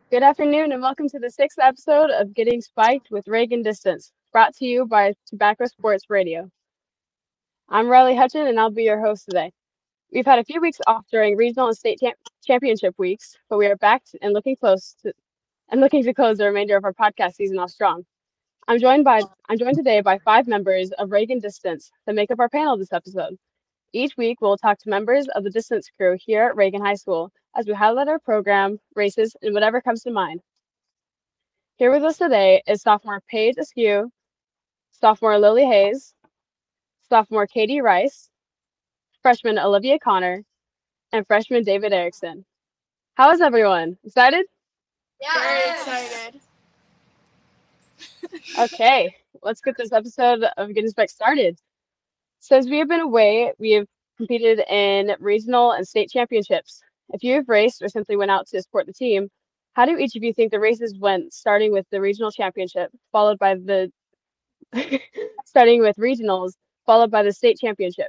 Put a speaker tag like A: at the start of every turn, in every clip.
A: Good afternoon, and welcome to the sixth episode of Getting Spiked with Reagan Distance, brought to you by Tobacco Sports Radio. I'm Riley Hutchin, and I'll be your host today. We've had a few weeks off during regional and state championship weeks, but we are back and looking to close the remainder of our podcast season off strong. I'm joined today by five members of Reagan Distance that make up our panel this episode. Each week, we'll talk to members of the distance crew here at Reagan High School as we highlight our program, races, and whatever comes to mind. Here with us today is sophomore Paige Askew, sophomore Lily Hayes, sophomore Katie Rice, freshman Olivia Connor, and freshman David Erickson. How is everyone? Excited?
B: Very excited.
A: Okay, let's get this episode of Getting Spec started. Since we have been away, we have competed in regional and state championships. If you have raced or simply went out to support the team, how do each of you think the races went, starting with the regional championship, followed by the starting with regionals, followed by the state championship?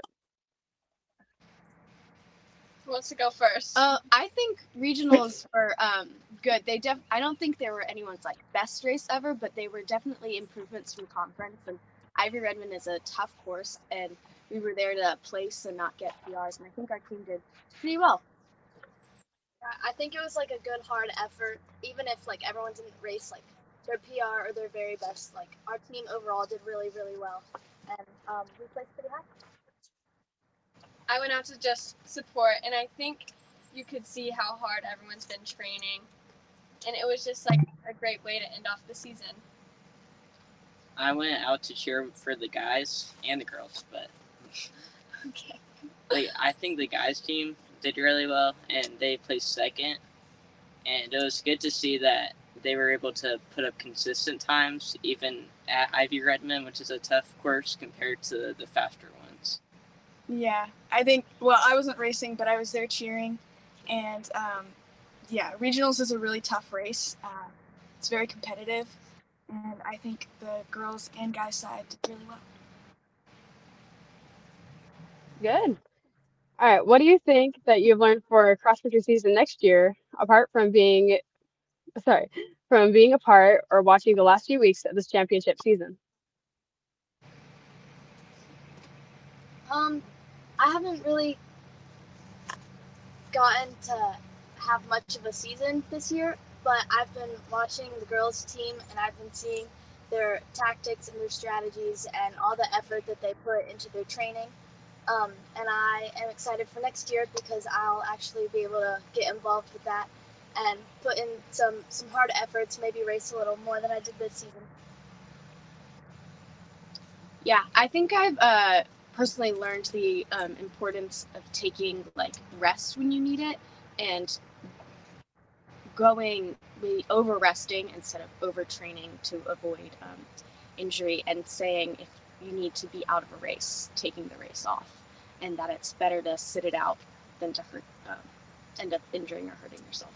B: Who wants to go first?
C: I think regionals were good. I don't think they were anyone's best race ever, but they were definitely improvements from conference. And Ivy Redmond is a tough course, and we were there to place and not get PRs. And I think our team did pretty well.
D: I think it was a good hard effort, even if everyone didn't race their PR or their very best. Our team overall did really, really well, and we placed pretty high.
B: I went out to just support, and I think you could see how hard everyone's been training, and it was just a great way to end off the season.
E: I went out to cheer for the guys and the girls, but
D: Okay.
E: I think the guys team did really well, and they placed second, and it was good to see that they were able to put up consistent times, even at Ivy Redmond, which is a tough course compared to the faster ones.
F: Yeah, I think, I wasn't racing, but I was there cheering. And, regionals is a really tough race. It's very competitive. And I think the girls and guys side did really well.
A: Good. All right, what do you think that you've learned for cross country season next year, apart from being a part or watching the last few weeks of this championship season?
D: I haven't really gotten to have much of a season this year, but I've been watching the girls' team, and I've been seeing their tactics and their strategies and all the effort that they put into their training. And I am excited for next year because I'll actually be able to get involved with that and put in some hard efforts, maybe race a little more than I did this season.
C: Yeah, I think I've personally learned the importance of taking rest when you need it, and over resting instead of overtraining to avoid injury, and saying if you need to be out of a race, taking the race off, and that it's better to sit it out than to end up injuring or hurting yourself.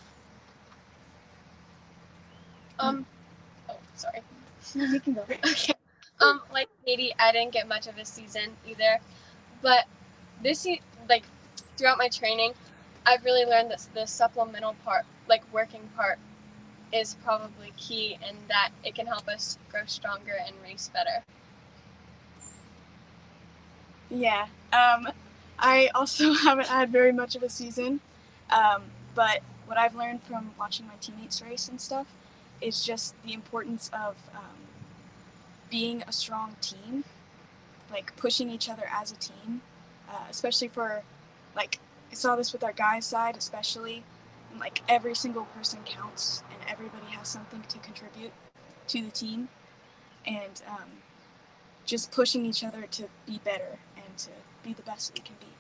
B: Sorry.
D: You can go.
B: Okay. Like Katie, I didn't get much of a season either, but throughout my training, I've really learned that the supplemental part, working part, is probably key, and that it can help us grow stronger and race better.
F: Yeah, I also haven't had very much of a season, but what I've learned from watching my teammates race and stuff is just the importance of being a strong team, pushing each other as a team, especially for, I saw this with our guys' side especially, and every single person counts, and everybody has something to contribute to the team, and just pushing each other to be better and to be the best we can be.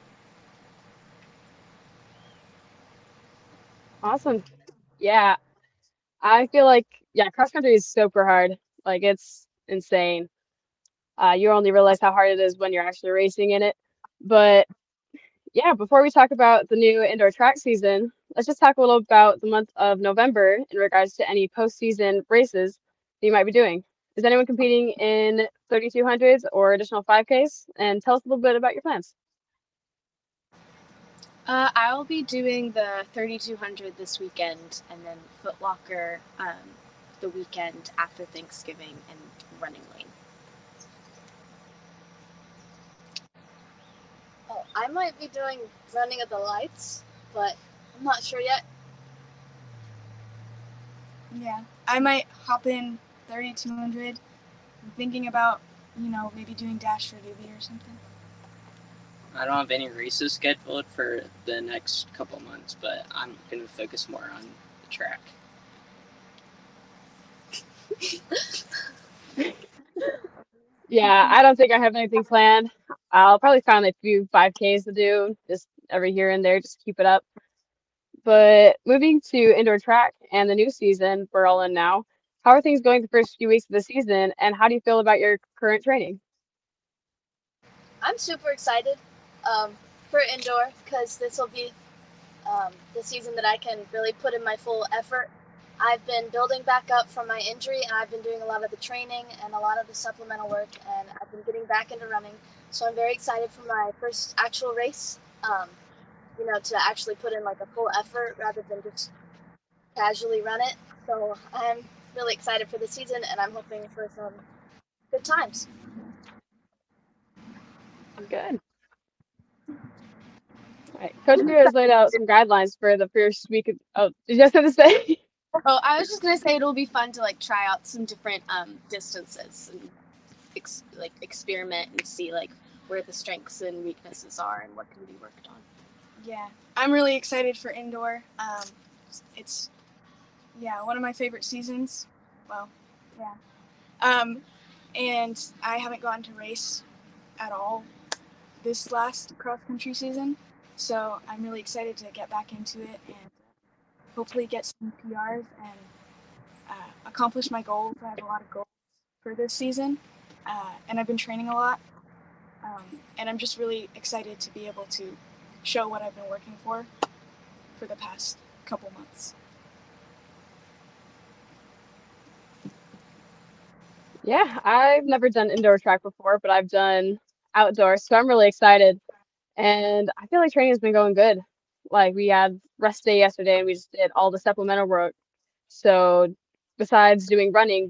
A: Awesome. Yeah, I feel cross country is super hard. It's insane. You only realize how hard it is when you're actually racing in it. But yeah, before we talk about the new indoor track season, let's just talk a little about the month of November in regards to any postseason races that you might be doing. Is anyone competing in 3200s or additional 5Ks? And tell us a little bit about your plans.
C: I'll be doing the 3200 this weekend, and then Foot Locker the weekend after Thanksgiving, and Running Lane.
D: Oh, I might be doing Running at the Lights, but I'm not sure yet.
F: Yeah, I might hop in 3200. I'm thinking about, maybe doing Dash for Doobie or something.
E: I don't have any races scheduled for the next couple months, but I'm going to focus more on the track.
A: Yeah, I don't think I have anything planned. I'll probably find a few 5Ks to do just every here and there, just keep it up. But moving to indoor track and the new season we're all in now, how are things going the first few weeks of the season, and how do you feel about your current training?
D: I'm super excited for indoor because this will be the season that I can really put in my full effort. I've been building back up from my injury, and I've been doing a lot of the training and a lot of the supplemental work, and I've been getting back into running. So I'm very excited for my first actual race, to actually put in like a full effort rather than just casually run it. So I'm really excited for the season, and I'm hoping for some good times.
A: Good. All right. Coach Greer has laid out some guidelines for the first week of, oh, did you have something to say?
C: Oh, I was just gonna say it'll be fun to try out some different distances and experiment and see where the strengths and weaknesses are and what can be worked on.
F: Yeah, I'm really excited for indoor. It's one of my favorite seasons. Well, yeah. And I haven't gone to race at all this last cross country season, so I'm really excited to get back into it and hopefully get some PRs and accomplish my goals. I have a lot of goals for this season, and I've been training a lot, and I'm just really excited to be able to show what I've been working for the past couple months.
A: Yeah, I've never done indoor track before, but I've done outdoor, so I'm really excited. And I feel like training has been going good. Like we had rest day yesterday and we just did all the supplemental work. So besides doing running,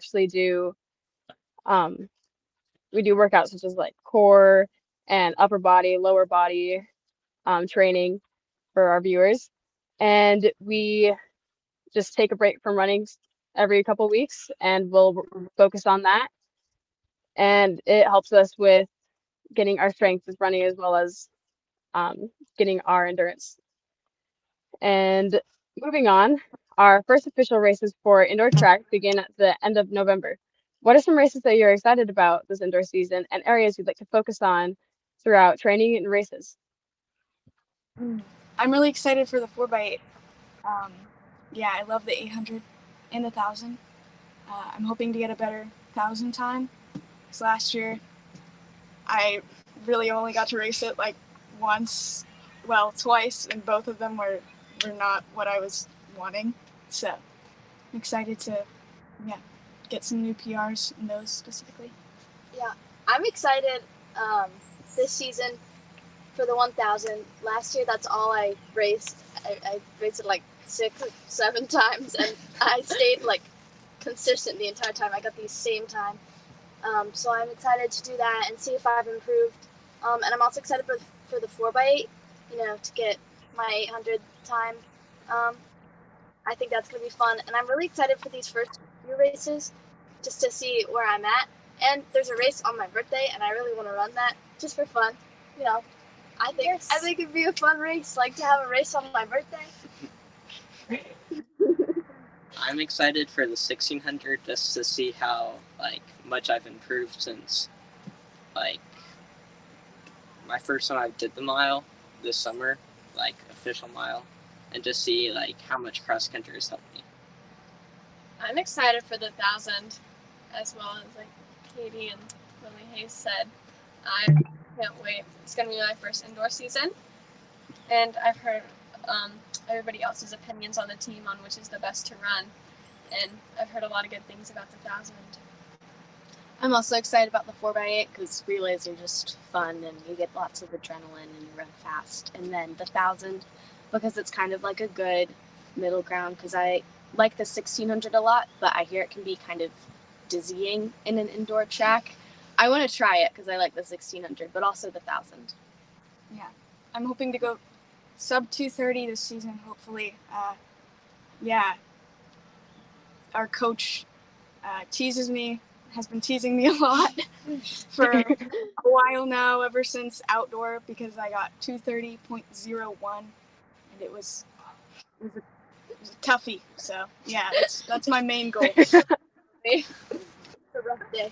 A: um we do workouts such as like core and upper body, lower body training for our viewers. And we just take a break from running every couple weeks and we'll focus on that. And it helps us with getting our strength with running as well as getting our endurance. And moving on, our first official races for indoor track begin at the end of November. What are some races that you're excited about this indoor season and areas you'd like to focus on throughout training and races?
F: I'm really excited for the 4x8. I love the 800 and the 1000. I'm hoping to get a better 1000 time. So last year, I really only got to race it twice, and both of them were not what I was wanting. So I'm excited to get some new PRs in those specifically.
D: Yeah, I'm excited this season for the 1000. Last year, that's all I raced. I raced it 6 or 7 times, and I stayed consistent the entire time. I got the same time. So I'm excited to do that and see if I've improved. And I'm also excited for the 4x8, to get my 800 time. I think that's going to be fun. And I'm really excited for these first few races just to see where I'm at. And there's a race on my birthday, and I really want to run that just for fun. I think it'd be a fun race, to have a race on my birthday.
E: I'm excited for the 1600 just to see how much I've improved since my first time I did the mile this summer, official mile, and just see how much cross country has helped me.
B: I'm excited for the 1000 as well as Katie and Lily Hayes said. I can't wait. It's gonna be my first indoor season, and I've heard everybody else's opinions on the team on which is the best to run, and I've heard a lot of good things about the 1000.
C: I'm also excited about the 4x8 because relays are just fun and you get lots of adrenaline and you run fast. And then the 1,000 because it's kind of like a good middle ground because I like the 1,600 a lot, but I hear it can be kind of dizzying in an indoor track. I want to try it because I like the 1,600, but also the 1,000.
F: Yeah, I'm hoping to go sub 2:30 this season, hopefully. Yeah, our coach has been teasing me a lot for a while now, ever since outdoor, because I got 2:30.01, and it was a toughie. So yeah, that's my main goal.
C: It's a rough day.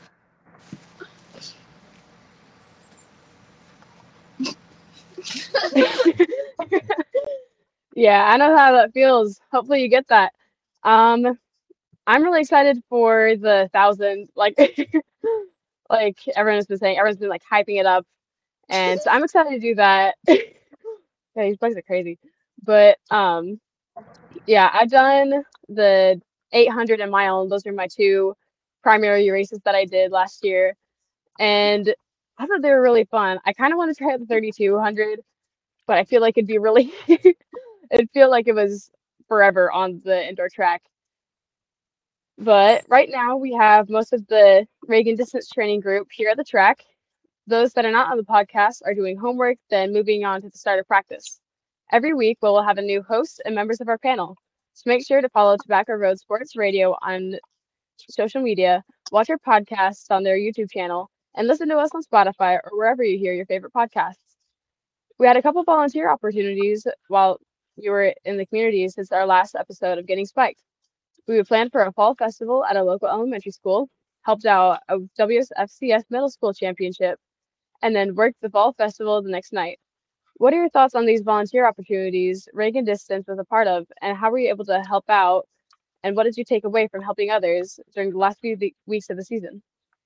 A: Yeah, I know how that feels. Hopefully you get that. Um, I'm really excited for the 1,000. Like, like everyone has been saying, everyone's been like hyping it up, and so I'm excited to do that. Yeah, these bugs are crazy. But yeah, I've done the 800 and mile, and those are my two primary races that I did last year, and I thought they were really fun. I kind of want to try out the 3,200, but I feel like it'd be really, it'd feel like it was forever on the indoor track. But right now we have most of the Reagan distance training group here at the track. Those that are not on the podcast are doing homework, then moving on to the start of practice. Every week we'll have a new host and members of our panel. So make sure to follow Tobacco Road Sports Radio on social media, watch our podcasts on their YouTube channel, and listen to us on Spotify or wherever you hear your favorite podcasts. We had a couple volunteer opportunities while you were in the community since our last episode of Getting Spiked. We would plan for a fall festival at a local elementary school, helped out a WSFCS middle school championship, and then worked the fall festival the next night. What are your thoughts on these volunteer opportunities Reagan Distance was a part of, and how were you able to help out? And what did you take away from helping others during the last few weeks of the season?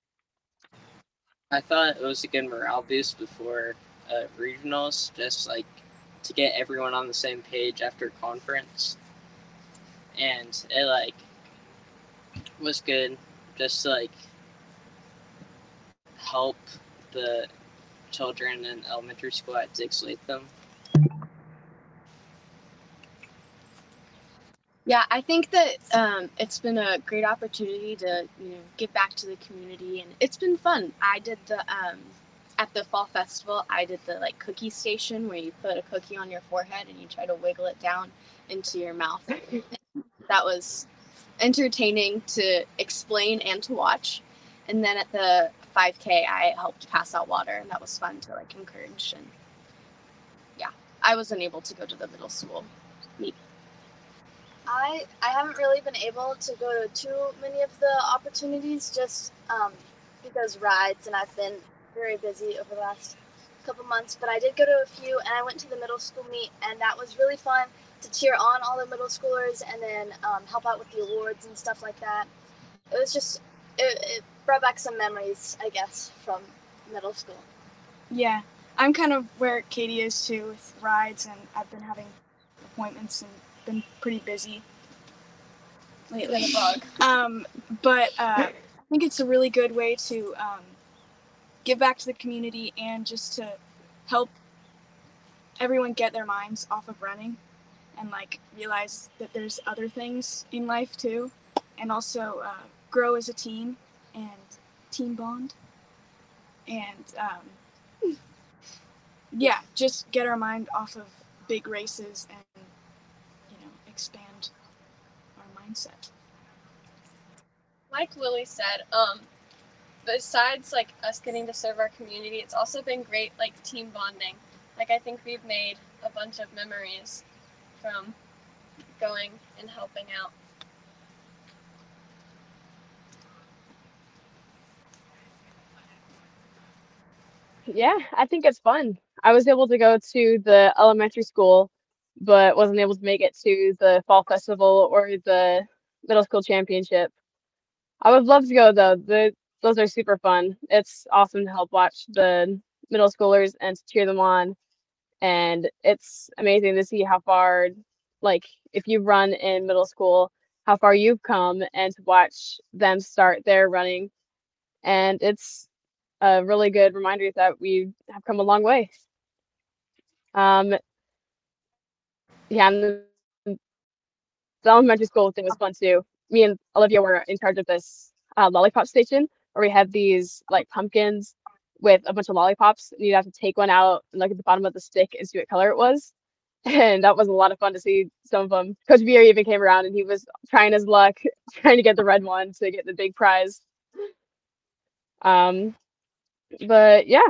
E: I thought it was a good morale boost before regionals, just like to get everyone on the same page after conference, and it like was good just to like help the children in elementary school at Dix Latham.
C: Yeah, I think that it's been a great opportunity to give back to the community, and it's been fun. I did the at the fall festival. I did the like cookie station where you put a cookie on your forehead and you try to wiggle it down into your mouth. That was entertaining to explain and to watch. And then at the 5K, I helped pass out water, and that was fun to like encourage. And yeah, I wasn't able to go to the middle school meet.
D: I haven't really been able to go to too many of the opportunities just because rides, and I've been very busy over the last couple months. But I did go to a few, and I went to the middle school meet, and that was really fun to cheer on all the middle schoolers and then help out with the awards and stuff like that. It was just, it brought back some memories, I guess, from middle school.
F: Yeah, I'm kind of where Katie is too with rides, and I've been having appointments and been pretty busy lately. But I think it's a really good way to give back to the community and just to help everyone get their minds off of running and like realize that there's other things in life too, and also grow as a team and team bond, and yeah, just get our mind off of big races and expand our mindset.
B: Like Lily said, besides like us getting to serve our community, it's also been great like team bonding. Like I think we've made a bunch of memories from going and helping out.
A: Yeah, I think it's fun. I was able to go to the elementary school, but wasn't able to make it to the fall festival or the middle school championship. I would love to go though. Those are super fun. It's awesome to help watch the middle schoolers and to cheer them on. And it's amazing to see how far, like if you run in middle school, how far you've come and to watch them start their running. and it's a really good reminder that we have come a long way. Um, yeah, and the elementary school thing was fun too. Me and Olivia were in charge of this lollipop station where we had these like pumpkins with a bunch of lollipops, and you'd have to take one out and look at the bottom of the stick and see what color it was. And that was a lot of fun to see some of them. Coach Beer even came around and he was trying his luck, trying to get the red one to get the big prize. Um, but yeah.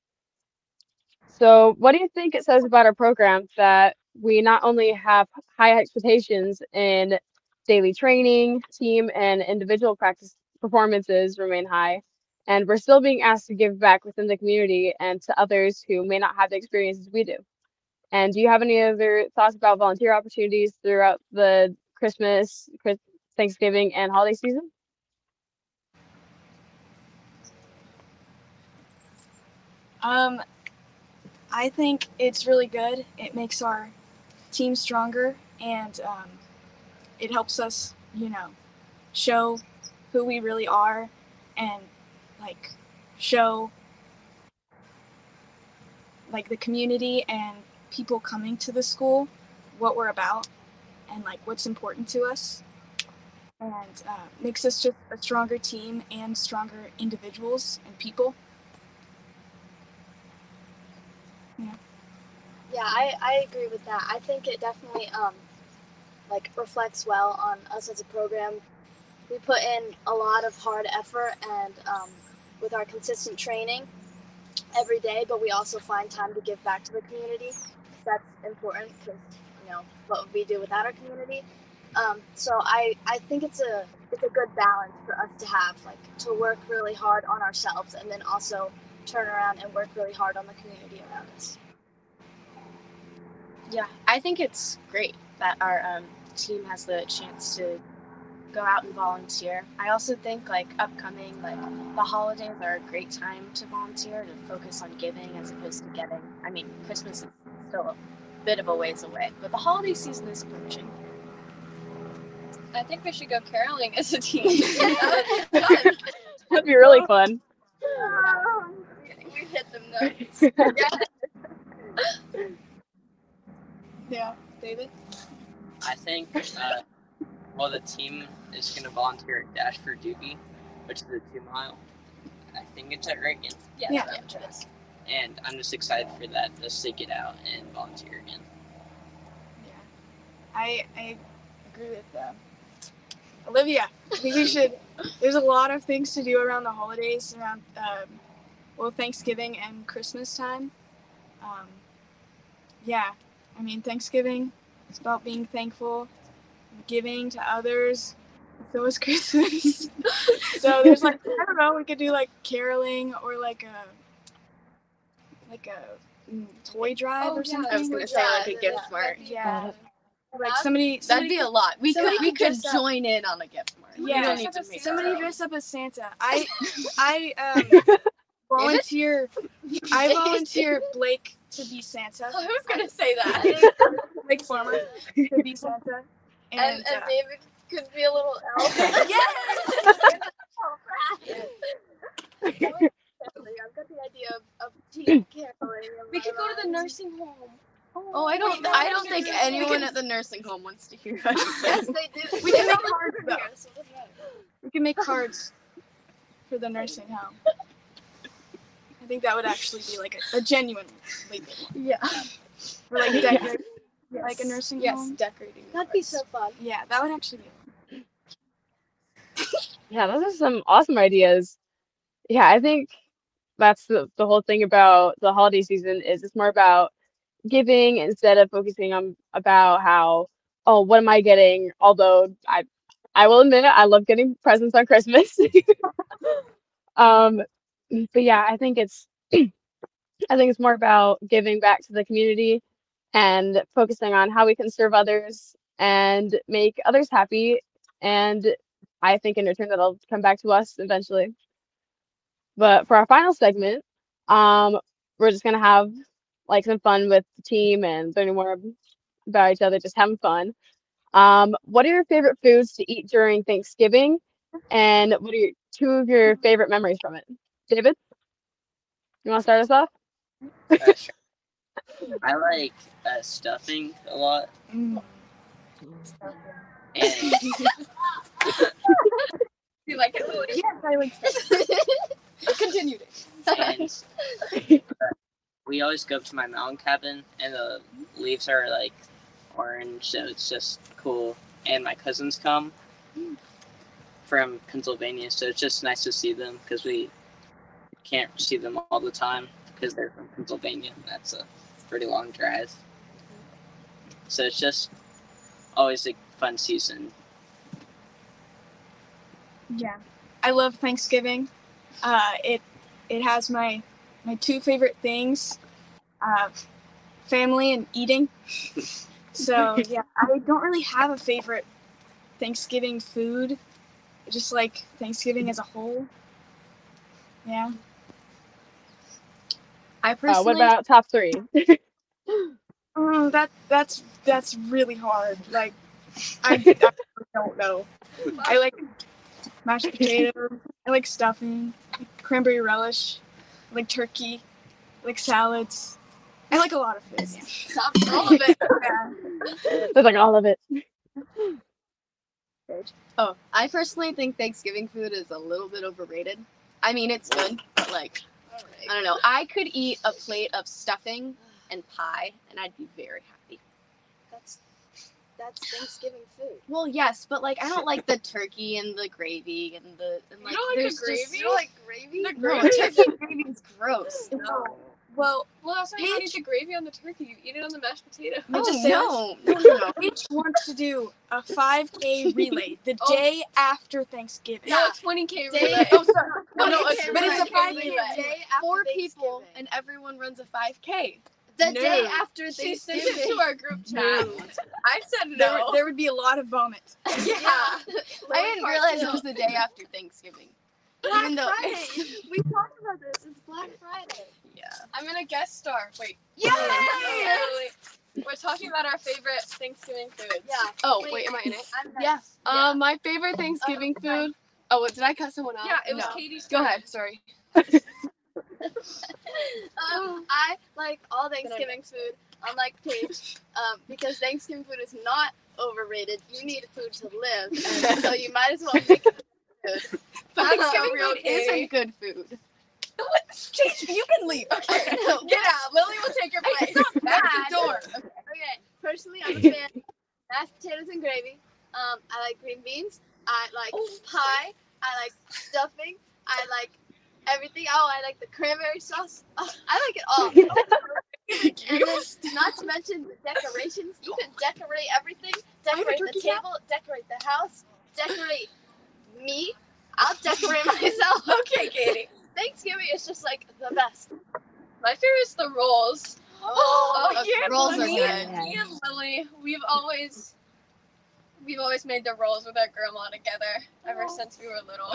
A: So, what do you think it says about our program that we not only have high expectations in daily training, team, and individual practice performances remain high, and we're still being asked to give back within the community and to others who may not have the experiences we do? And do you have any other thoughts about volunteer opportunities throughout the Christmas, Thanksgiving, and holiday season?
F: I think it's really good. It makes our team stronger, and it helps us, show who we really are, and like show like the community and people coming to the school what we're about and like what's important to us, and makes us just a stronger team and stronger individuals and people.
D: Yeah, I agree with that. I think it definitely like reflects well on us as a program. We put in a lot of hard effort and with our consistent training every day, but we also find time to give back to the community. That's important because what would we do without our community? So I think it's a good balance for us to have, like to work really hard on ourselves and then also turn around and work really hard on the community around us.
C: Yeah, I think it's great that our team has the chance to go out and volunteer. I also think like upcoming, like the holidays are a great time to volunteer, to focus on giving as opposed to getting. I mean, Christmas is still a bit of a ways away, but the holiday season is approaching.
B: I think we should go caroling as a team.
A: That'd be really fun.
B: We hit them nuts.
F: Yeah, David?
E: I think, well, the team is going to volunteer at Dash for Doobie, which is a 2-mile. I think it's at Reagan.
F: Yeah.
B: It is.
E: And I'm just excited for that, just to get out and volunteer again.
F: Yeah, I agree with Olivia. I think we should. There's a lot of things to do around the holidays, around Thanksgiving and Christmas time. Yeah, I mean Thanksgiving. It's about being thankful, giving to others. So is Christmas. So there's like, I don't know, we could do like caroling or like a toy drive or something.
C: I was gonna say like a gift mart.
F: Yeah. Like somebody
C: That'd be a lot. We could
F: dress up.
C: join in on a gift mart.
F: Yeah.
C: We don't need to make
F: Somebody
C: our own.
F: dress up as Santa. I volunteer. I volunteer Blake to be Santa.
B: I was gonna say that.
F: Blake Farmer to be Santa.
B: And David could be a little elf.
F: Yes.
D: I've got the idea of team caroling.
B: We could go to the nursing home.
C: Oh, I don't think anyone at the nursing home wants to hear us.
D: Yes, they do.
F: We can make cards though. We can make cards for the nursing home. I think that would actually be like a genuine good one.
C: Yeah.
F: Or like decorating, like a nursing
C: Yes,
F: home.
C: decorating.
D: That'd be so fun.
F: Yeah, that would actually be.
A: Yeah, those are some awesome ideas. Yeah, I think that's the whole thing about the holiday season is it's more about giving instead of focusing on about how, oh, what am I getting? Although I will admit I love getting presents on Christmas. Um, but yeah, I think it's more about giving back to the community and focusing on how we can serve others and make others happy. And I think in return that'll come back to us eventually. But for our final segment, we're just gonna have like some fun with the team and learning more about each other, just having fun. What are your favorite foods to eat during Thanksgiving? And what are your 2 of your favorite memories from it. David, you want to start us off?
E: Sure. I like stuffing a lot,
F: Mm.
E: and
B: You like it, Lily?
F: Yes, I like stuff.
B: Continue.
E: and we always go up to my mountain cabin, and the leaves are like orange, so it's just cool. And my cousins come from Pennsylvania, so it's just nice to see them because we can't see them all the time because they're from Pennsylvania. And that's a pretty long drive, so it's just always a fun season.
F: Yeah, I love Thanksgiving. It has my 2 favorite things, family and eating. So yeah, I don't really have a favorite Thanksgiving food. I just like Thanksgiving as a whole. Yeah.
C: I personally.
A: What about top 3?
F: Oh, that's really hard. Like, I don't know. I like mashed potatoes. I like stuffing. I like cranberry relish. I like turkey. I like salads. I like a lot of food. Yeah.
C: Stop all of it.
F: Yeah.
A: There's like all of it.
C: Oh, I personally think Thanksgiving food is a little bit overrated. I mean, it's good, but like, I don't know. I could eat a plate of stuffing and pie, and I'd be very happy.
D: That's Thanksgiving food.
C: Well, yes, but like, I don't like the turkey and the gravy and like.
B: You don't like
C: there's
B: the gravy?
C: Just,
D: You don't like gravy?
B: The
C: no,
B: gravy?
C: turkey gravy is gross.
B: No.
F: Well,
B: Well, that's why you don't eat the gravy on the turkey. You eat it on the mashed potato.
C: Oh no.
F: Paige wants to do a 5K relay the
B: Oh.
F: day after Thanksgiving.
B: No, 20K
D: Day-
B: relay.
C: Oh, sorry.
B: No, no,
C: Okay,
B: it's
C: but it's a
B: 5K
C: 5K
B: relay.
D: Day after
C: 4 people,
D: Thanksgiving.
C: and everyone runs a 5K.
D: The
F: No.
D: day after
B: She sent
D: Thanksgiving.
B: it to our group chat. I said
F: There,
B: no.
F: there would be a lot of vomit.
B: Yeah.
C: I didn't realize it was the day after Thanksgiving.
D: Black
C: Even though
D: Friday.
C: it's-
D: We talked about this. It's Black Friday.
C: Yeah.
B: I'm gonna guest star. Wait.
C: Yay!
B: We're talking about our favorite Thanksgiving foods.
D: Yeah.
G: Oh,
D: Wait.
G: wait, am I in it?
D: I'm next.
C: Yeah.
G: My favorite Thanksgiving food. Oh, what, did I cut someone out?
B: Yeah, it was
G: No.
B: Katie's
G: Go
B: turn.
G: ahead. Sorry.
D: I like all Thanksgiving food, unlike Paige, because Thanksgiving food is not overrated. You need food to live, so you might as well make it good.
C: Thanksgiving
B: real,
C: food
B: Katie.
C: isn't good food.
F: You can leave.
B: Okay. Get out. Lily will take your place.
D: It's not bad.
B: That's the door.
D: Okay, personally, I'm a fan of mashed potatoes and gravy. I like green beans. I like pie. I like stuffing. I like everything. Oh, I like the cranberry sauce. Oh, I like it all. And then, not to mention the decorations. You can decorate everything. Decorate the table. Decorate the house. Decorate me. I'll decorate myself.
B: Okay, Katie.
D: Thanksgiving is just like the best.
B: My favorite is the rolls.
C: Oh,
B: yeah,
C: rolls are
B: me
C: good.
B: and Lily, we've always made the rolls with our grandma together ever since we were little.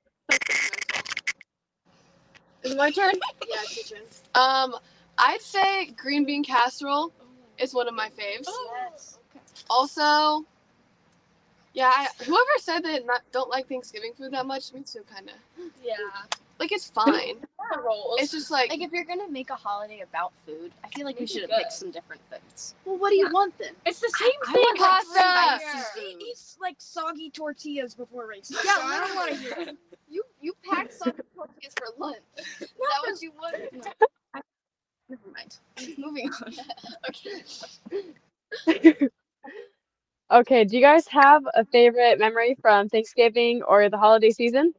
G: Is it my turn?
D: Yeah, it's your turn.
G: I'd say green bean casserole is one of my faves.
D: Yes.
G: Also, yeah, whoever said they don't like Thanksgiving food that much, me too, kind of.
B: Yeah,
G: Like, it's fine.
B: the rolls.
G: It's just like,
C: Like, if you're gonna make a holiday about food, I feel like we
B: Make it
C: should have
B: good.
C: picked some different things.
D: Well, what do you want then?
B: it's the same
C: I
B: thing.
C: want, like,
G: pasta.
C: spicy
F: He
C: food.
F: eats like soggy tortillas before races.
D: Yeah,
F: so I don't want to hear it.
D: You pack some tortillas for lunch. Is that what you want?
C: Never mind. Moving on.
B: Okay.
A: Okay, do you guys have a favorite memory from Thanksgiving or the holiday season?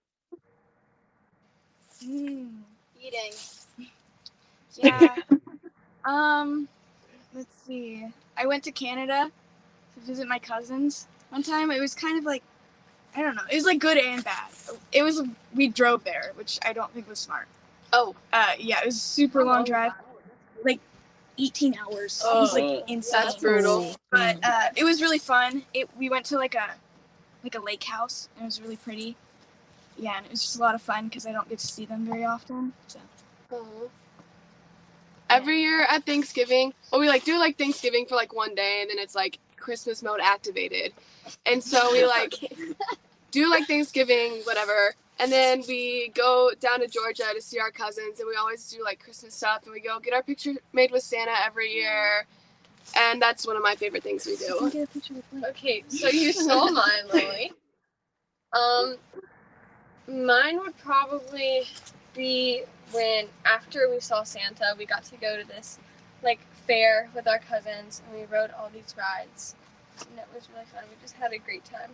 D: Eating.
F: Yeah. Let's see. I went to Canada to visit my cousins one time. It was kind of like, I don't know. It was like good and bad. We drove there, which I don't think was smart.
G: oh,
F: Yeah, it was a super long drive. Like 18 hours. It was
E: Oh.
F: like insane.
G: that's brutal.
F: But it was really fun. We went to like a lake house, and it was really pretty. Yeah, and it was just a lot of fun because I don't get to see them very often. So
G: Every year at Thanksgiving, well, we like do like Thanksgiving for like one day, and then it's like Christmas mode activated, and so we like do like Thanksgiving, whatever. And then we go down to Georgia to see our cousins, and we always do like Christmas stuff, and we go get our picture made with Santa every year. And that's one of my favorite things we do.
B: Okay, so you stole mine, Lily. Mine would probably be when after we saw Santa, we got to go to this like fair with our cousins, and we rode all these rides, and it was really fun. We just had a great time.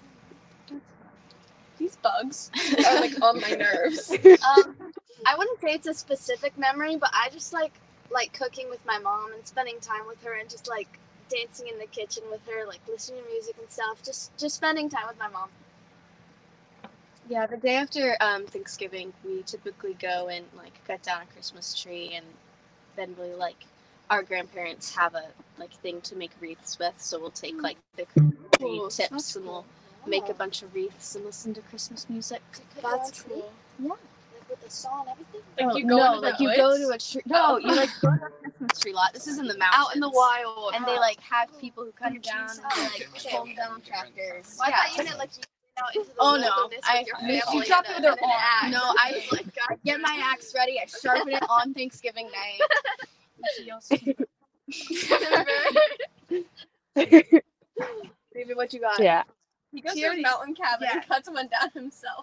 B: These bugs are like on my nerves.
D: I wouldn't say it's a specific memory, but I just like cooking with my mom and spending time with her and just like dancing in the kitchen with her, like listening to music and stuff. Just spending time with my mom.
C: Yeah, the day after Thanksgiving, we typically go and like cut down a Christmas tree, and then we like our grandparents have a like thing to make wreaths with, so we'll take like the Christmas tree tips and we'll make a bunch of wreaths and listen to Christmas music.
G: That's cool.
C: Yeah.
D: Like with the saw and everything.
B: Like you go
C: no,
B: into
C: like
B: the
C: you go
B: woods?
C: to a tree. No, you like go to a Christmas tree lot. This is in the mountains.
G: Out in the wild.
C: And they like have people who cut it down
D: chainsaw.
C: and like pull them down on tractors.
D: Well, I
C: Yeah.
D: thought you meant like you went out into the
C: Oh, no.
D: wilderness with your family.
C: You drop it with
D: and
C: an axe. No, I
D: was like, God,
C: get my axe ready. I sharpen it on Thanksgiving night.
G: David, what you got?
A: Yeah.
B: He goes
G: He
B: to a
G: already-
B: mountain cabin
G: yeah.
B: and cuts one down himself.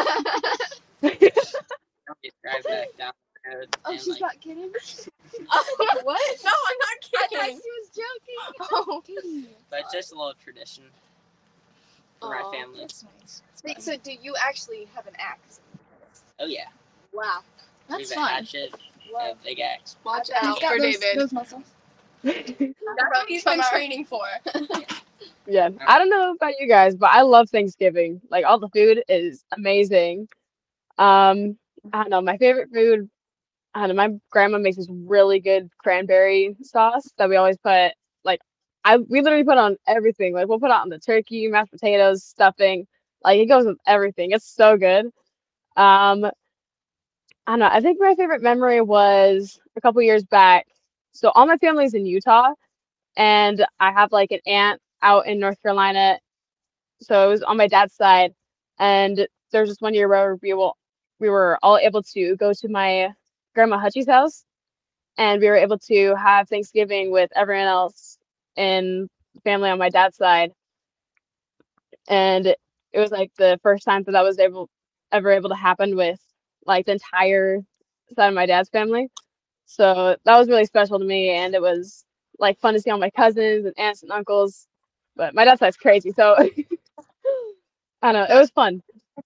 E: Just drive back down the road.
D: oh,
E: and,
D: she's
E: like,
D: not kidding.
B: What? No, I'm not
D: I thought
B: kidding.
D: she was joking.
C: Oh,
E: But it's just a little tradition for my
G: Aw,
E: family.
C: that's nice.
D: Wait, so do you actually have an axe?
E: Oh yeah,
D: Wow.
E: we
C: That's
E: have a
C: fun.
E: hatchet, a big axe.
G: Watch
D: I bet
G: out
D: he's got
G: for
C: those,
G: David.
C: those muscles.
B: That's what he's been training for.
A: Yeah, I don't know about you guys, but I love Thanksgiving. Like all the food is amazing. I don't know, my favorite food, I don't know, my grandma makes this really good cranberry sauce that we always put like we literally put on everything. Like we'll put it on the turkey, mashed potatoes, stuffing. Like it goes with everything. It's so good. I don't know. I think my favorite memory was a couple years back. So all my family's in Utah, and I have like an aunt out in North Carolina. So it was on my dad's side, and there's this one year where we were all able to go to my grandma Hutchie's house, and we were able to have Thanksgiving with everyone else in the family on my dad's side, and it was like the first time that was ever able to happen with like the entire side of my dad's family. So that was really special to me, and it was like fun to see all my cousins and aunts and uncles. But my dad's side's crazy, so I don't know. It was fun.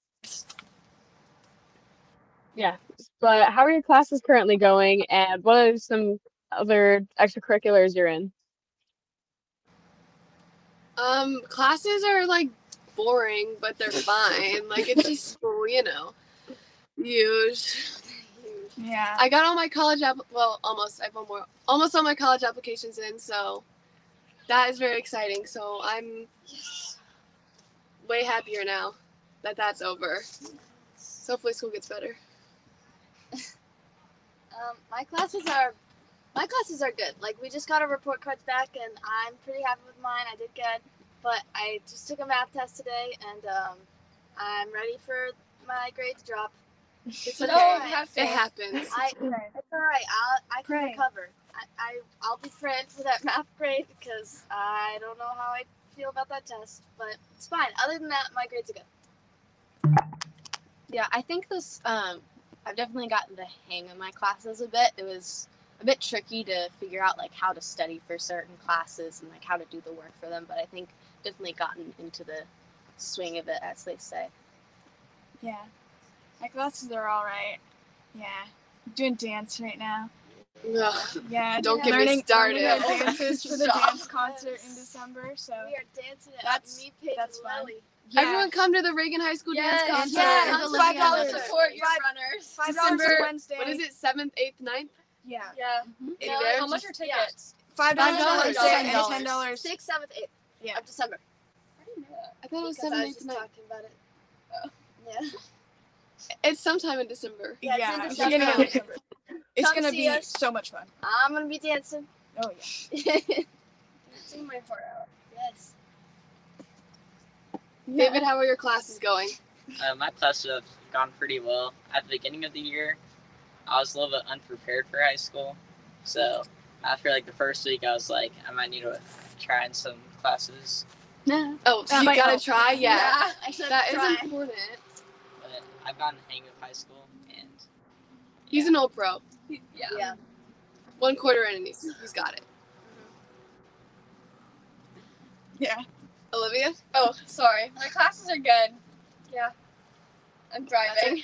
A: Yeah. But how are your classes currently going, and what are some other extracurriculars you're in?
G: Classes are like boring, but they're fine. Like it's just school, you know. Huge.
F: Yeah.
G: I got all my college almost. I have one more. Almost all my college applications in, so that is very exciting. So I'm way happier now that that's over. So hopefully school gets better.
D: My classes are good. Like we just got our report cards back, and I'm pretty happy with mine. I did good, but I just took a math test today, and I'm ready for my grade to drop.
G: It's
B: No,
G: okay.
B: have
G: It
B: faith.
G: happens.
D: It's all right. I can
F: Pray.
D: recover. I'll be praying for that math grade because I don't know how I feel about that test, but it's fine. Other than that, my grades are good.
C: Yeah, I think this. I've definitely gotten the hang of my classes a bit. It was a bit tricky to figure out like how to study for certain classes and like how to do the work for them. But I think definitely gotten into the swing of it, as they say.
F: Yeah. My classes are all right. Yeah. I'm doing dance right now.
G: Ugh.
F: Yeah.
G: Don't get me
F: learning
G: started.
F: our dances for the
B: Stop.
F: dance concert in December. So
D: We are dancing it
F: That's-
D: up. Me, Paige,
F: that's
D: and
F: fun.
D: Lily.
F: yeah.
G: Everyone come to the Reagan High School dance concert.
F: yeah,
D: come
F: $5
D: together.
B: Support your
F: Five-
B: runners.
F: $5
G: December-
F: Wednesday.
G: What is it? 7th, 8th, 9th?
F: Yeah.
B: Yeah.
G: Any
D: No,
G: there?
B: How much are tickets?
F: $5
G: $5
F: Wednesday and
B: $10.
F: $10.
D: 6th, 7th, 8th
F: Yeah.
D: of December.
G: I thought it was
D: Because
G: 7th,
D: I was
G: 8th,
D: just
G: 9th.
D: talking about it. Yeah.
G: It's sometime in December.
D: Yeah,
F: Yeah.
D: it's
F: Beginning of
D: December.
F: December. It's
D: Come
F: gonna
D: see
F: be
D: us.
F: so much fun.
D: I'm gonna be dancing.
F: Oh yeah.
B: Sing my heart out.
D: Yes.
G: David, how are your classes going?
E: My classes have gone pretty well. At the beginning of the year, I was a little bit unprepared for high school. So after like the first week, I was like, I might need to try in some classes.
G: Oh, so
F: That
G: you
F: might
G: gotta
F: help.
G: try? Yeah.
D: I should
G: That
D: try.
G: is important.
E: But I've gotten the hang of high school, and
G: He's an old pro.
D: Yeah.
G: 1 quarter in and he's got it.
F: Yeah.
G: Olivia?
B: Oh, sorry. My classes are good. Yeah. I'm thriving.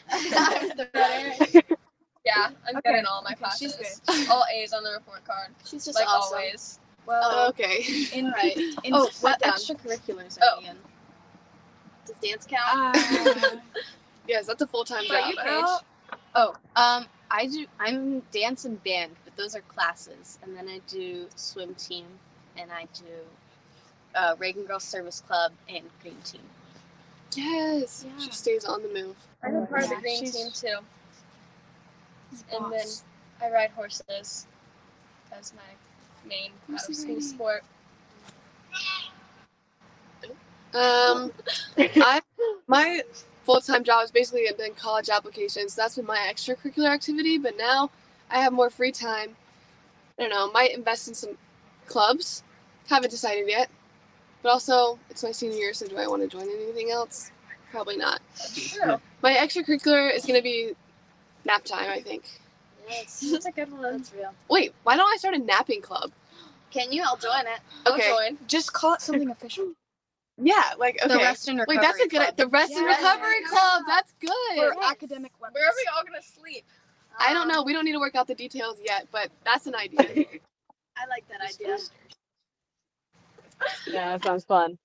B: Yeah, I'm good in all my classes.
F: She's
B: All A's on the report card.
D: She's just
B: Like
D: awesome.
B: always.
F: Well,
G: Okay.
F: in
D: Right.
F: in
C: Oh, what
B: down.
C: extracurriculars
B: Oh.
C: are you in?
D: Does dance count?
G: Yes, that's a full-time
B: What are
G: job.
B: you, Paige?
C: I'm dance and band, but those are classes, and then I do swim team, and I do Reagan Girls Service Club and Green Team.
G: Yes.
F: Yeah.
G: She stays on the move.
B: I'm a part of
F: Yeah,
B: the green
F: she's-
B: team too. And then
F: Boss.
B: I ride horses as my main out of school sport.
G: My full-time job has basically been college applications. That's been my extracurricular activity, but now I have more free time. I don't know, might invest in some clubs. Haven't decided yet. But also, it's my senior year, so do I want to join anything else? Probably not.
B: True.
G: My extracurricular is going to be nap time, I think.
D: Yes.
B: That's a good one.
D: That's real.
G: Wait, why don't I start a napping club?
D: Can you? I'll join it.
B: I'll
G: Okay.
B: join.
F: Just call it something official.
G: Yeah, like, okay.
C: The Rest and
G: Wait,
C: Recovery
G: that's a good.
C: Club.
G: The Rest and
F: Yeah.
G: Recovery Club. That's good.
F: For academic weapons.
B: Where are we all gonna sleep?
G: I don't know. We don't need to work out the details yet, but that's an idea.
D: I like that idea.
A: Yeah, that sounds fun.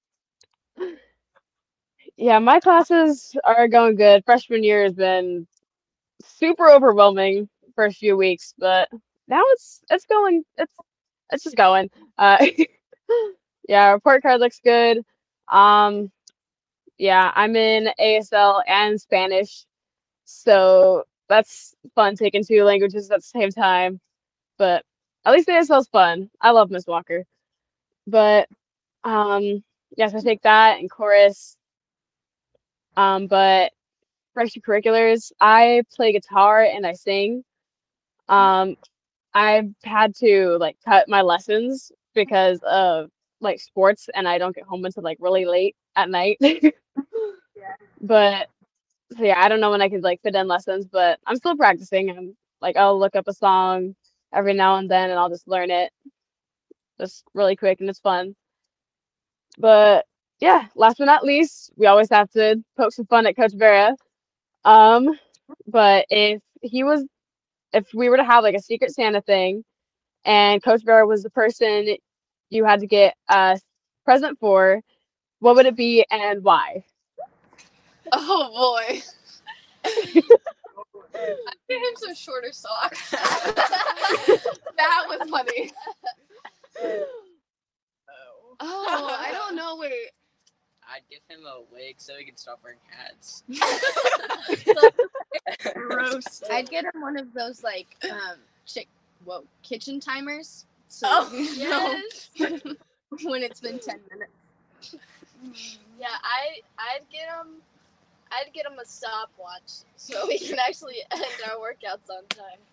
A: Yeah, my classes are going good. Freshman year has been super overwhelming first few weeks, but now it's going. It's just going. Yeah, report card looks good. Um, yeah, I'm in ASL and Spanish, so that's fun taking two languages at the same time. But at least ASL's fun. I love Miss Walker. But yes, I take that and chorus. But for extracurriculars, I play guitar and I sing. Um, I've had to like cut my lessons because of like sports, and I don't get home until like really late at night. But so yeah, I don't know when I could like fit in lessons, but I'm still practicing. I'm like I'll look up a song every now and then, and I'll just learn it just really quick, and it's fun. But yeah, last but not least, we always have to poke some fun at Coach Vera. But if we were to have like a Secret Santa thing, and Coach Vera was the person you had to get a present for, what would it be and why?
G: Oh boy.
B: I'd get him some shorter socks.
G: That was funny. Oh, I don't know. Wait.
E: I'd give him a wig so he could stop wearing hats.
F: Gross.
C: I'd get him one of those like kitchen timers. So
B: Oh,
C: you know when it's been 10 minutes.
D: Yeah, I'd get him a stopwatch so we can actually end our workouts on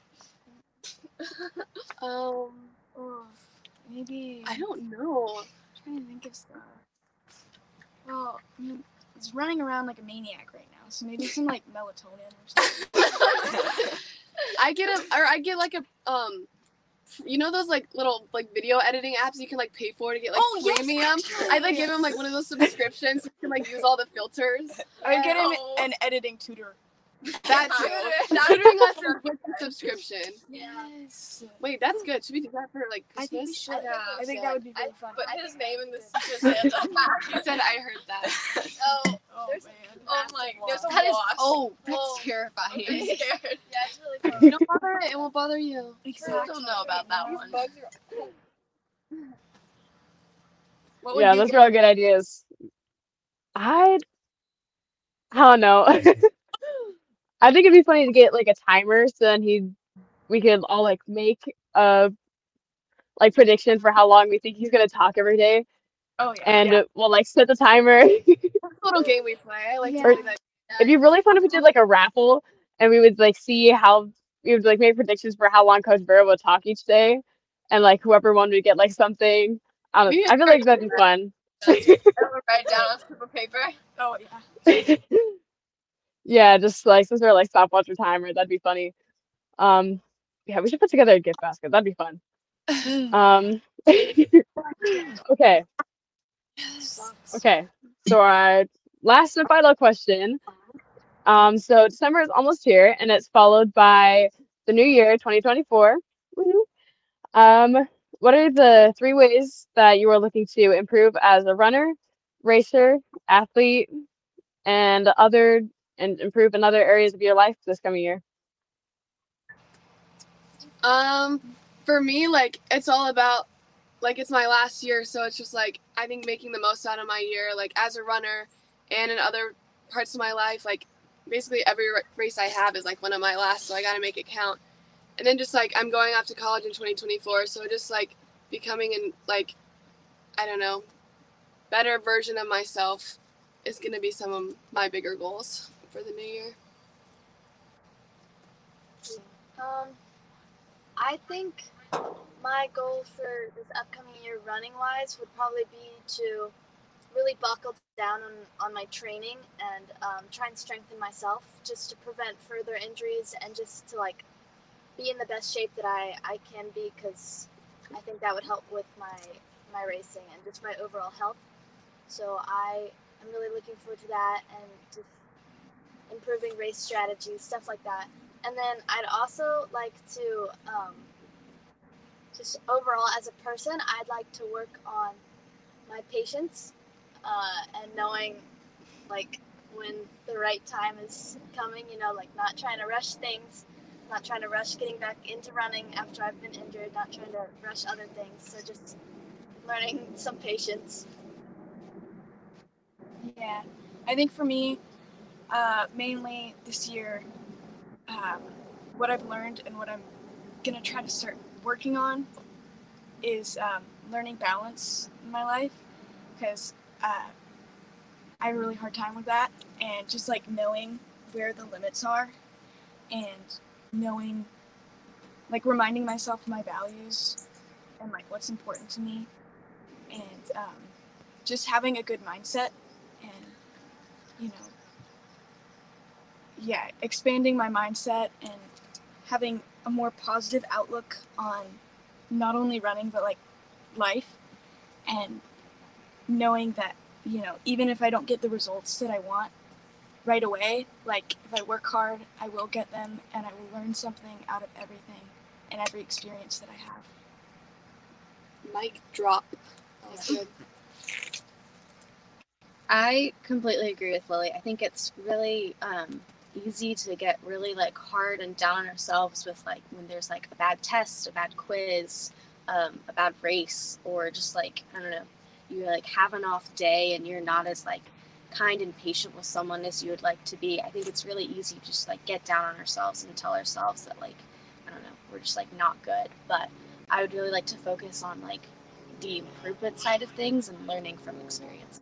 D: time.
F: Maybe
G: I don't know.
F: I'm trying to think of stuff. Well, I mean, he's running around like a maniac right now, so maybe some like melatonin or something.
G: I get like a you know those like little like video editing apps you can like pay for to get like
F: yes,
G: premium? I'd like give him like one of those subscriptions so he can like use all the filters.
F: I would get him
B: Oh.
F: an editing tutor.
G: That too. Tutoring lessons with the subscription.
F: Yes.
G: Wait, that's good. Should we do that for like
F: I think we
G: Christmas?
F: should.
B: Yeah.
F: I think that would be really fun.
B: Put his name in the Secret Santa.
G: He said I heard that.
D: Oh,
F: Oh
D: there's
F: man.
B: Oh my, there's a
C: That is
B: wasp.
C: that's
D: Oh.
C: terrifying.
B: I'm scared.
D: yeah, it's really fun.
G: Don't bother it. It won't bother you.
C: I don't know about that one.
B: Bugs are-
F: What would
A: Yeah,
F: you
A: those
F: get?
A: are all good ideas. I don't know. I think it'd be funny to get like a timer so then we could all like make a like prediction for how long we think he's gonna talk every day,
F: Oh yeah.
A: and
F: yeah.
A: we'll like set the timer.
G: little game we play. I like to
C: Yeah.
G: play that.
A: It'd be really fun if we did like a raffle and we would like see how we would like make predictions for how long Coach Burrow would talk each day, and like whoever won would get like something. I
G: We
A: feel like that'd be fun.
B: Everyone write it down on a slip of paper.
F: Oh yeah.
A: Yeah, just like some sort of like stopwatch or timer. That'd be funny. Yeah, we should put together a gift basket. That'd be fun. Okay. Okay. So our last and final question. So December is almost here, and it's followed by the new year, 2024. Woohoo. What are the 3 ways that you are looking to improve as a runner, racer, athlete, and improve in other areas of your life this coming year?
G: For me, like, it's all about, like, it's my last year, so it's just like I think making the most out of my year, like as a runner and in other parts of my life. Like basically every race I have is like one of my last, so I got to make it count. And then just like I'm going off to college in 2024, so just like becoming an, like, I don't know, better version of myself is going to be some of my bigger goals for the new year.
D: I think my goal for this upcoming year, running wise, would probably be to really buckle down on my training and try and strengthen myself just to prevent further injuries and just to like be in the best shape that I can be, because I think that would help with my racing and just my overall health. So I am really looking forward to that and just improving race strategies, stuff like that. And then I'd also like to, just overall as a person, I'd like to work on my patience and knowing like when the right time is coming, like not trying to rush things, not trying to rush getting back into running after I've been injured, not trying to rush other things. So just learning some patience.
F: Yeah, I think for me, mainly this year, what I've learned and what I'm gonna try to start working on is learning balance in my life, because I have a really hard time with that, and just like knowing where the limits are and knowing, like reminding myself of my values and like what's important to me, and just having a good mindset and expanding my mindset and having a more positive outlook on not only running but like life, and knowing that even if I don't get the results that I want right away, like if I work hard I will get them, and I will learn something out of everything and every experience that I have.
G: Mic drop. That was good.
C: I completely agree with Lily. I think it's really easy to get really like hard and down on ourselves with like when there's like a bad test, a bad quiz, a bad race, or just like, I don't know, you like have an off day and you're not as like kind and patient with someone as you would like to be. I think it's really easy to just like get down on ourselves and tell ourselves that like, I don't know, we're just like not good. But I would really like to focus on like the improvement side of things and learning from experience.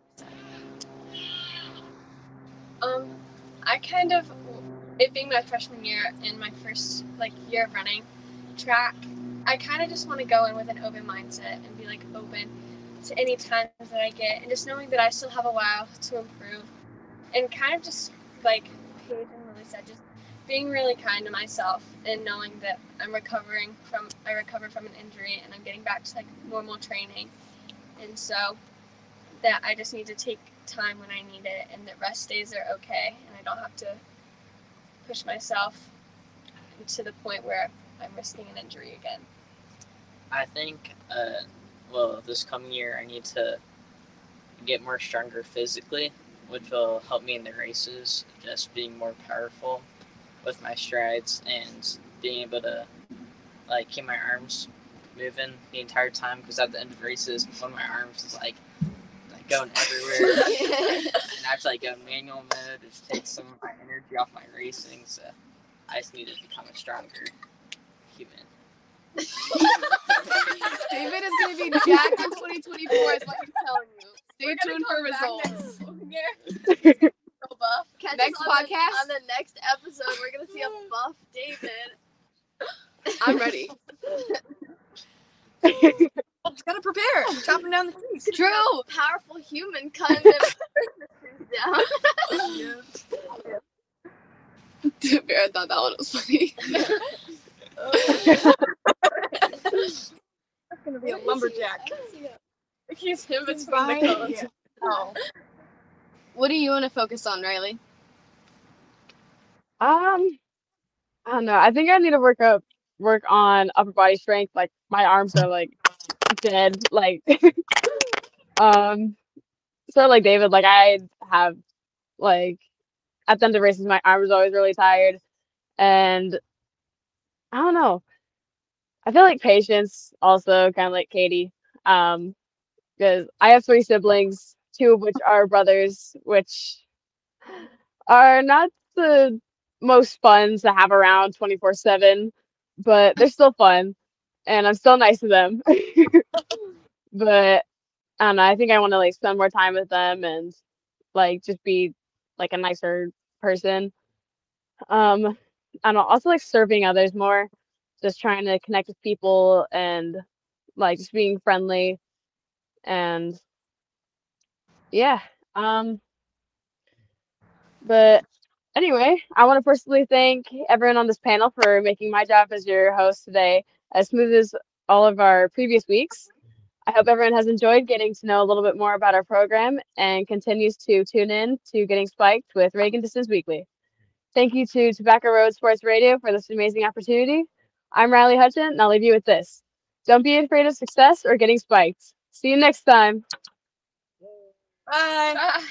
B: I kind of, it being my freshman year and my first like year of running track, I kind of just want to go in with an open mindset and be like open to any times that I get, and just knowing that I still have a while to improve, and kind of just like Paige and Lily said, just being really kind to myself and knowing that I recovered from an injury and I'm getting back to like normal training, and so that I just need to take time when I need it, and that rest days are okay, and I don't have to push myself to the point where I'm risking an injury again.
E: I think, this coming year I need to get more stronger physically, which will help me in the races, just being more powerful with my strides and being able to like keep my arms moving the entire time, because at the end of races, one of my arms is like going everywhere. And I have to like go manual mode, which takes some of my energy off my racing, so I just need to become a stronger human.
G: David is going to be jacked in 2024 is what he's telling you. Stay tuned for results. I'm ready.
F: Just gotta prepare. Chopping down the trees.
C: True.
D: Powerful human cutting them down.
G: I thought that one was funny.
F: That's gonna be a lumberjack.
B: He's in between the
F: Fine.
B: cones.
F: Yeah. Oh.
C: What do you want to focus on, Riley?
A: I don't know. I think I need to work on upper body strength. Like my arms are like dead. Like sort of like David. Like I have like at the end of races, my arm is always really tired, and I don't know. I feel like patience also kind of like Katie. Because I have three siblings, two of which are brothers, which are not the most fun to have around 24/7, but they're still fun, and I'm still nice to them. But I don't know, I think I want to like spend more time with them and like just be like a nicer person. Um, I don't know, also like serving others more, just trying to connect with people and like just being friendly and yeah. Um, but anyway, I want to personally thank everyone on this panel for making my job as your host today as smooth as all of our previous weeks. I hope everyone has enjoyed getting to know a little bit more about our program and continues to tune in to Getting Spiked with Reagan Distance Weekly. Thank you to Tobacco Road Sports Radio for this amazing opportunity. I'm Riley Hutchin, and I'll leave you with this. Don't be afraid of success or getting spiked. See you next time.
F: Bye.